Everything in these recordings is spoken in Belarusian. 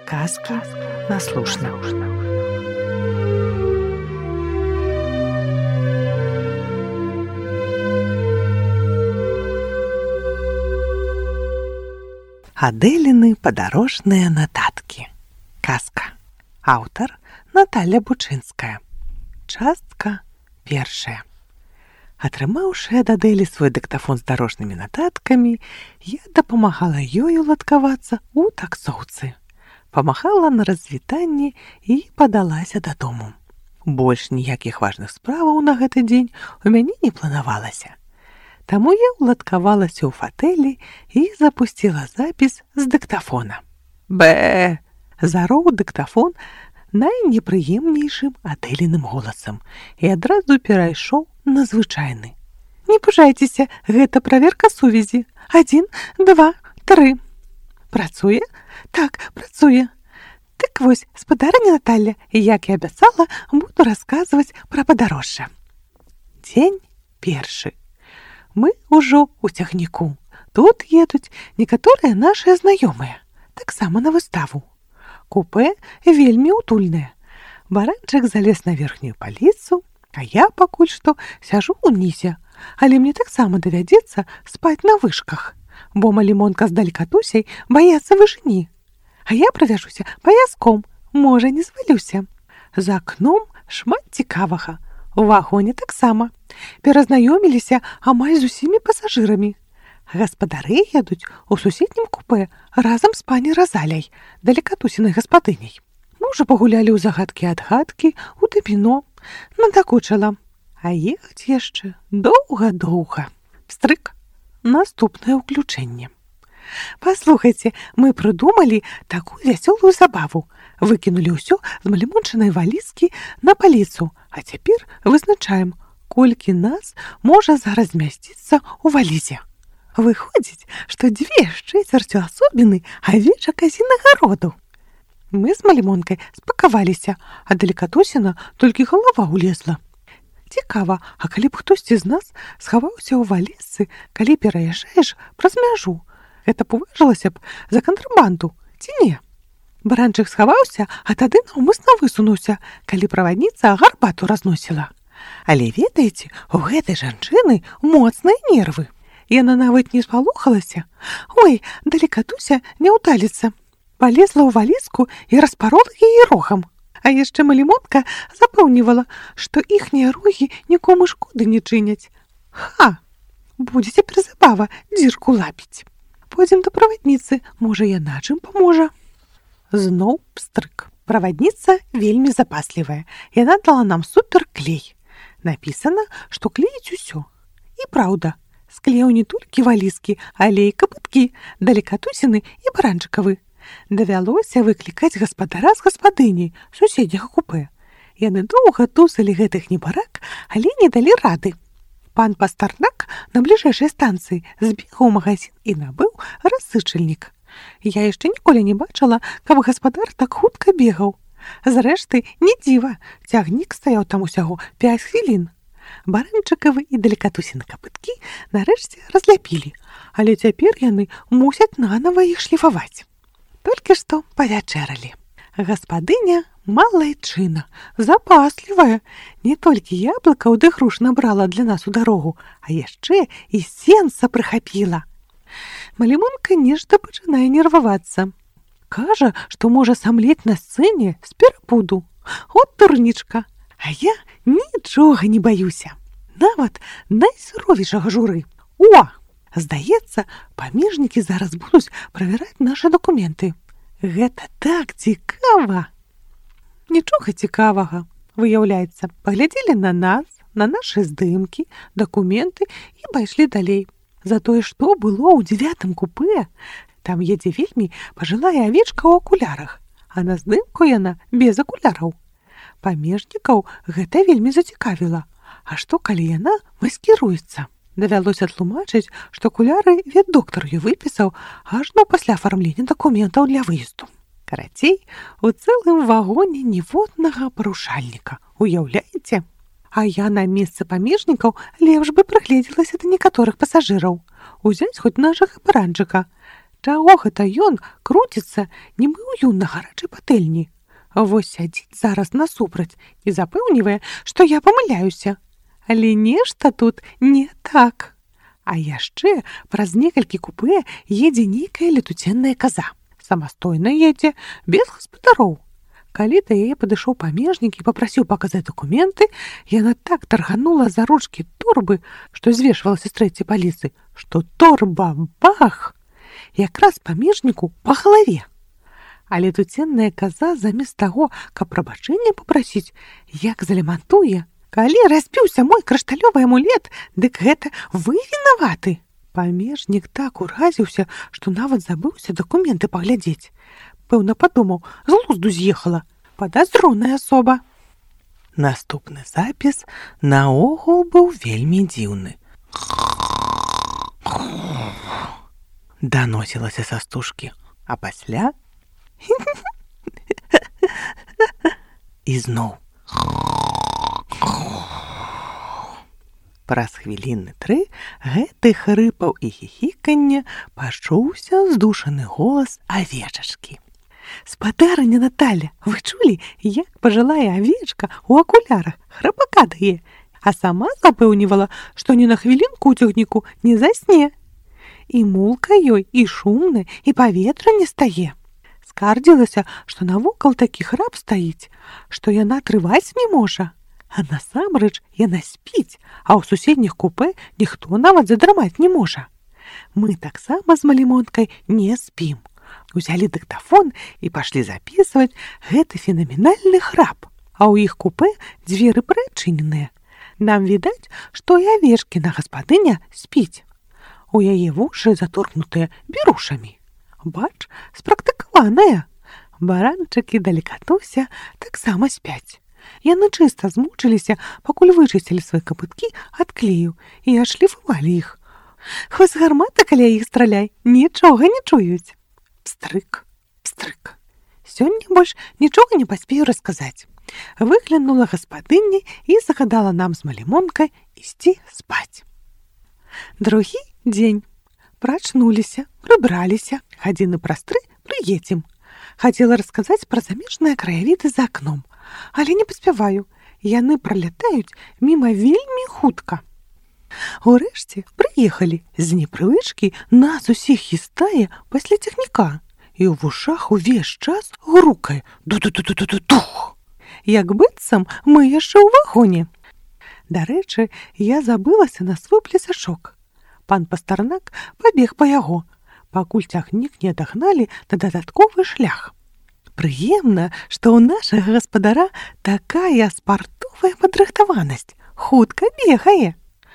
Сказки на слушно. Адэліны падарожныя нататкі. Казка. Аўтар Наталя Бучынская. Частка першая. Атрымаўшы ад Адэлі свой дыктафон з дарожнымі нататкамі, я дапамагала ёй уладкавацца ў таксоўцы. Памахала на развітанне і падалася дадому. Больш ніякіх важных справаў на гэты дзень у мяне не планавалася. Таму я уладкавалася ў фатэлі і запусціла запіс з дыктафона. Бэ! Зароў дыктафон найнепрыемнейшым Адэліным голасам і адразу перайшоў на звычайны. Не пужайцеся, гэта праверка сувязі. 1, 2, 3. Працуе? Так, працуе. Так вось, спадарыня Наталя, як і абяцала, буду расказваць пра падарожжа. Дзень першы. Мы ўжо ў цягніку. Тут едуць некаторыя нашыя знаёмыя, таксама на выставу. Купэ вельмі утульнае. Баранчык залез на верхнюю паліцу, а я пакуль што сяжу ўнізе, але мне таксама давядзецца спаць на вышках, бо малімонка з далекатусяй баяцца вышыні. А я правяжуся паяском, можа, не звалюся. За акном шмат цікавага. У вагоне таксама. Перазнаёміліся амаль з усімі пасажырамі. Гаспадары едуць у суседнім купэ разам з пані Разаляй, далекатусінай гаспадыняй. Мы ўжо пагулялі ў загадкі-адгадкі, у даміно, надакучала. А ехаць яшчэ доўга-доўга. Пстрык. Наступнае ўключэнне. Паслухайце, мы прыдумалі такую вясёлую забаву. Выкінулі ўсё з малімончынай валізкі на паліцу, а цяпер вызначаем, колькі нас можа зараз змясціцца ў валізе. Выходзіць, што 2/4 асобіны авечак азінага роду. Мы з малімонкай спакаваліся, а далекатусіна толькі галава ўлезла. Цікава, а калі б хтосьці з нас схаваўся ў валізцы, калі пераязджаеш праз мяжу, гэта паважылася б за кантрабанду, ці не? Баранчык схаваўся, а тады наўмысна высунуўся, калі правадніца гарбату разносіла. Але ведаеце, у гэтай жанчыны моцныя нервы. Яна нават не спалохалася. Ой, далекатуся не ўдаліцца. Палезла ў валізку і распарола яе рогам. А яшчэ малімонка запэўнівала, што іхнія рогі нікому шкоды не чыняць. Ха! Будзе цяпер забава дзірку лапіць. Пойдзем да правадніцы, можа, яна чым паможа. Зноў пстрык. Правадніца вельмі запаслівая. Яна дала нам суперклей. Напісана, што клеіць усё. І праўда, склеіў не толькі валізкі, але і капыткі, далекатусіны і баранчыкавы. Давялося выклікаць гаспадара з гаспадыняй, суседняга купэ. Яны доўга тусалі гэтых небарак, але не далі рады. Пан Пастарнак на бліжэйшай станцыі збегаў у магазин і набыў рассычальнік. Я яшчэ ніколі не бачыла, каб гаспадар так хутка бегаў. Зрэшты, не дзіва, цягнік стаяў там усяго 5 хвілін. Баранчыкавы і далекатусіны капыткі нарэшце разляпілі, але цяпер яны мусяць нанава іх шліфаваць. Толькі што павячэралі. Гаспадыня малайчына, запаслівая. Не толькі яблыкаў ды груш набрала для нас у дарогу, а яшчэ і сенца прыхапіла. Малімонка нешта пачынае нервавацца. Кажа, што можа самлець на сцэне з перапуду. От турнічка. А я нічога не баюся. Нават найсуровейшага журы. О! Здаецца, памежнікі зараз будуць правяраць нашы дакументы. Гэта так цікава! Нічога цікавага, выяўляецца. Паглядзелі на нас, на нашы здымкі, дакументы і пайшлі далей. Затое, што было ў 9 купэ, там едзе вельмі пажылая авечка ў акулярах, а на здымку яна без акуляраў. Памежнікаў гэта вельмі зацікавіла. А што, калі яна маскіруецца? Давялося тлумачыць, што акуляры ветдоктар ёй выпісаў ажно пасля афармлення дакументаў для выезду. Карацей, у цэлым вагоне ніводнага парушальніка. Уяўляеце? А я на месцы памежнікаў лепш бы прыгледзелася да некаторых пасажыраў. Узяць хоць нашага баранчыка. Чаго гэта ён круціцца, нібы ў на гарачай патэльні? Вось сядзіць зараз насупраць і запэўнівае, што я памыляюся. Але нешта тут не так. А яшчэ праз некалькі купэ едзе нейкая летуценная каза. Самастойна едзе, без гаспадароў. Калі да яе падышоў памежнік і папрасіў паказаць дакументы, яна так тарганула за ручкі торбы, што звешвалася з трэцяй паліцы, што торба бах! Якраз памежніку па галаве. А летуценная каза замест таго, каб прабачэння папрасіць, як залямантуе: «Калі разбіўся мой крышталёвы амулет, дык гэта вы вінаваты!» Памежнік так уразіўся, што нават забыўся дакументы паглядзець. Пэўна, падумаў, з глузду з'ехала. Падазроная асоба. Наступны запіс наогул быў вельмі дзіўны. Даносілася са стужкі, а пасля ізноў. Праз хвіліны 3 гэтых хрыпаў і хіхікання пачуўся здушаны голас авечачкі. «Спадарыня Наталя, вы чулі, як пажылая авечка ў акулярах храпака дае, а сама запэўнівала, што ні на хвілінку ў цягніку не засне. І мулка ёй, і шумна, і паветра не стае. Скардзілася, што навокал такі храп стаіць, што яна трываць не можа. А насамрэч яна спіць, а ў суседніх купэ ніхто нават задрамаць не можа. Мы таксама з Малімонкай не спім. Узялі дыктафон і пашлі запісваць гэты фенаменальны храп. А ў іх купэ дзверы прычыненыя. Нам відаць, што і авечкіна гаспадыня спіць. У яе вушы заторкнутыя берушамі. Бач, спрактыкаваная. Баранчыкі Далікатуся таксама спяць. Яны чыста змучыліся, пакуль вычысцілі свае капыткі ад клею і адшліфавалі іх. Хоць гармата каля іх страляй, нічога не чуюць. Пстрык, пстрык. Сёння больш нічога не паспею расказаць. Выглянула гаспадыня і загадала нам з Малімонкай ісці спаць. Другі дзень. Прачнуліся, прыбраліся, гадзіны праз 3 прыедзем. Хацела расказаць пра замежныя краявіды за акном, але не паспяваю. Яны пралятаюць міма вельмі хутка. Урэшце прыехалі. З непрывычкі нас усіх хістае пасля цягніка. І ў вушах увесь час грукае ду-ду-ду-ду-ду-дух. Як быццам мы яшчэ ў вагоне. Дарэчы, я забылася на свой плясачок. Пан Пастарнак пабег па яго, пакуль цягнік не адагналі на дадатковы шлях. Прыемна, што ў нашага гаспадара такая спартовая падрыхтаванасць, хутка бегае.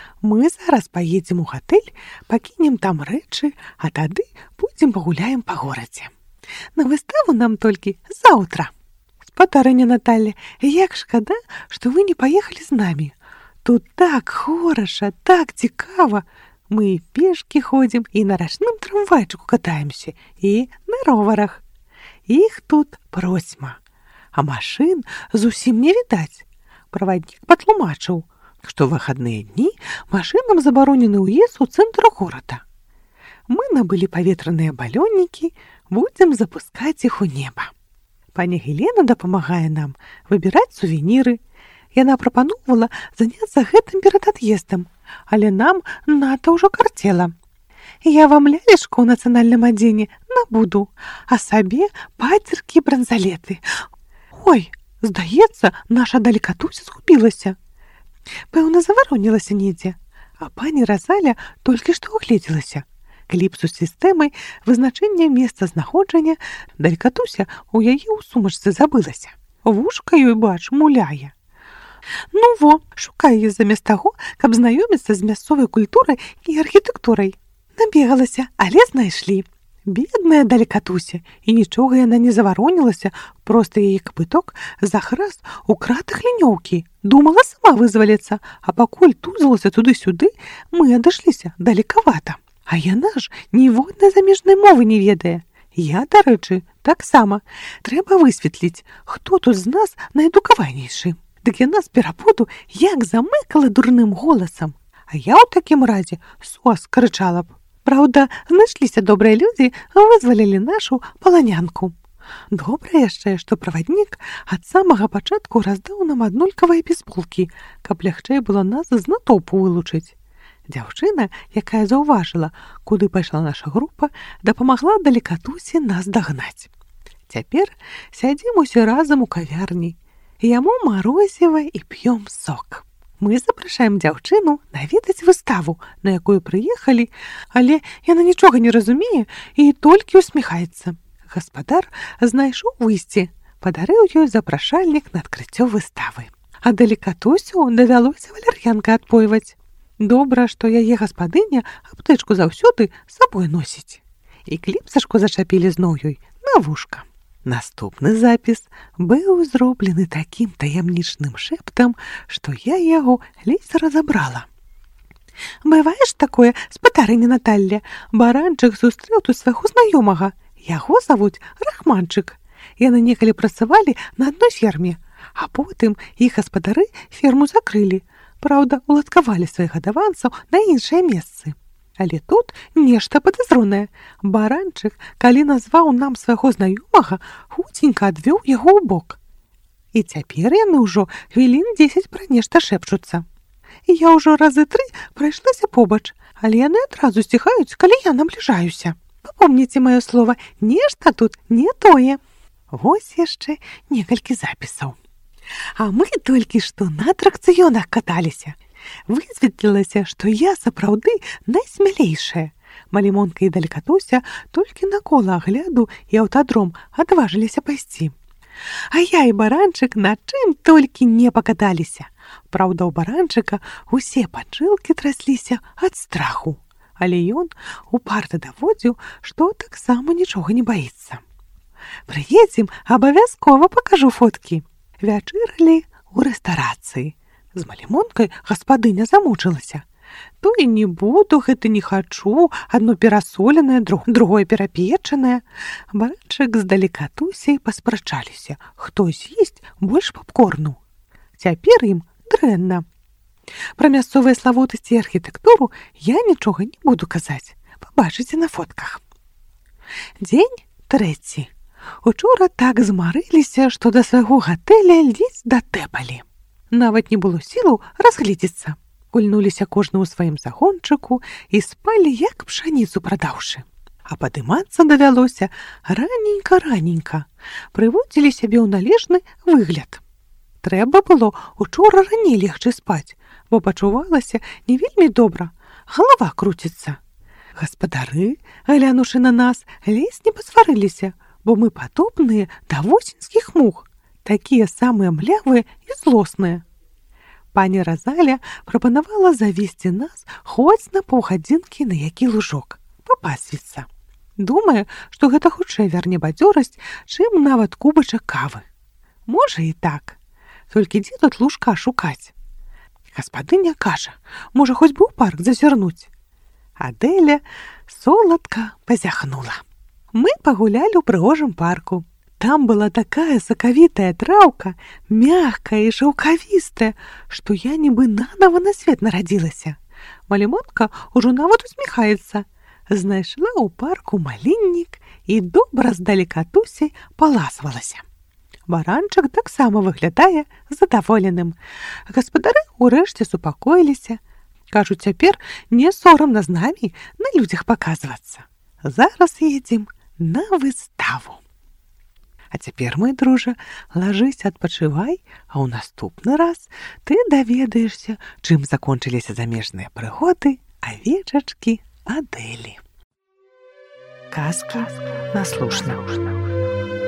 Мы зараз паедзем у гатэль, пакінем там рэчы, а тады будзем пагуляем па горадзе. На выставу нам толькі заўтра. Спадарыня Наталя, як шкада, што вы не паехалі з намі. Тут так хораша, так цікава. Мы і пешкі ходзім, і на рачным трамвайчыку катаемся, і на роварах. Іх тут процьма, а машын зусім не відаць. Праваднік патлумачыў, што ў выхадныя дні машынам забаронены ўезд у цэнтр горада. Мы набылі паветраныя балённікі, будзем запускаць іх у неба. Пані Гелена дапамагае нам выбіраць сувеніры. Яна прапаноўвала заняцца гэтым перад ад'ездам, але нам надта ўжо карцела. Я вам лялечку ў нацыянальным адзенні набуду, а сабе пацеркі і бранзалеты. Ой, здаецца, наша Далікатуся згубілася. Пэўна, заваронілася недзе, а пані Разаля толькі што угледзелася. Кліпсу з сістэмай вызначэння месца знаходжання Далікатуся у яе ў сумачцы забылася. Вушка ёй, бач, муляе. Ну во, шукаю замест таго, каб знаёміцца з мясцовай культурай і архітэктурай. Набегалася, але знайшлі. Бедная Далікатуся, і нічога яна не заваронілася, проста яе капыток захрас у кратах лінёўкі. Думала сама вызваліцца, а пакуль тузалася туды-сюды, мы адышліся далекавата. А яна ж ніводнай замежнай мовы не ведае. Я, дарэчы, таксама. Трэба высветліць, хто тут з нас найадукаванейшы. Дык яна з пераподу як замыкала дурным голасам. А я ў такім разе сос крычала б. Праўда, знайшліся добрыя людзі, вызвалілі нашу паланянку. Добра яшчэ, што праваднік ад самага пачатку раздаў нам аднолькавыя бейсболкі, каб лягчэй было нас з натоўпу вылучыць. Дзяўчына, якая заўважыла, куды пайшла наша група, дапамагла Далікатусе нас дагнаць. Цяпер сядзім усе разам у кавярні, яму марозіва і п'ём сок. Мы запрашаем дзяўчыну наведаць выставу, на якую прыехалі, але яна нічога не разумее і толькі усміхаецца. Гаспадар знайшоў выйсце, падарыў ёй запрашальнік на адкрыццё выставы. А Далікатусю давялося валяр'янкай адпойваць. Добра, што яе гаспадыня аптэчку заўсёды з сабой носіць. І кліпсашку зачапілі зноў ёй на вушка. Наступны запіс быў зроблены такім таямнічным шэптам, што я яго ледзь разабрала. Бывае ж такое, спадарыня Наталля, баранчык сустрэў тут свайго знаёмага. Яго завуць Рахманчык. Яны некалі працавалі на адной ферме, а потым іх гаспадары ферму закрылі. Праўда, уладкавалі сваіх гадаванцаў на іншыя месцы. Але тут нешта падазронае. Баранчык, калі назваў нам свайго знаёмага, хуценька адвёў яго ў бок. І цяпер яны ўжо хвілін 10 пра нешта шэпчуцца. І я ўжо разы 3 прайшлася побач, але яны адразу сціхаюць, калі я набліжаюся. Папомніце маё слова, нешта тут не тое. Вось яшчэ некалькі запісаў. А мы толькі што на атракцыёнах каталіся. Высветлілася, што я сапраўды найсмялейшая. Малімонка і Далікатуся толькі на кола агляду і аўтадром адважыліся пайсці. А я і баранчык на чым толькі не пакаталіся. Праўда, у баранчыка усе паджылкі трасліся ад страху. Але ён упарта даводзіў, што таксама нічога не баіцца. Прыедзем, абавязкова пакажу фоткі. Вячэралі ў рэстарацыі. З Малімонкай гаспадыня замучылася. То і не буду, гэта не хачу, адно перасоленае, другое перапечанае. Баранчык з Далікатусяй паспрачаліся, хто з'есць больш папкорну. Цяпер ім дрэнна. Пра мясцовыя славутасці і архітэктуру я нічога не буду казаць. Пабачыце на фотках. Дзень 3. Учора так змарыліся, што да свайго гатэля ледзь датэпалі. Нават не было сілаў разгледзецца. Кульнуліся кожны ў сваім загончыку і спалі, як пшаніцу прадаўшы. А падымацца давялося раненька-раненька. Прыводзілі сябе ў належны выгляд. Трэба было учора раней легчы спаць, бо пачувалася не вельмі добра, галава круціцца. Гаспадары, глянуўшы на нас, ледзь не пасварыліся, бо мы падобныя да восеньскіх мух, такія самыя млявыя і злосныя. Пані Разаля прапанавала завесці нас хоць на паўгадзінкі на які лужок, папасвіцца. Думае, што гэта хутчэй вярне бадзёрасць, чым нават кубачак кавы. Можа і так. Толькі дзе тут лужка шукаць? Гаспадыня кажа, можа хоць бы ў парк зазірнуць. Адэля соладка пазяхнула. Мы пагулялі ў прыгожым парку. Там была такая сакавітая траўка, мягкая і шаўкавістая, што я нібы нанава на свет нарадзілася. Малімонка ўжо нават усміхаецца. Знайшла ў парку маліннік і добра з Далікатусяй паласвалася. Баранчык таксама выглядае задаволеным. Гаспадары ўрэшце супакоіліся. Кажуць, цяпер не сорамна з намі на людзях паказвацца. Зараз едзем на выставу. А цяпер, мой дружа, лажыся, адпачывай, а ў наступны раз ты даведаешся, чым закончыліся замежныя прыгоды авечачкі Адэлі. Казка наслушна.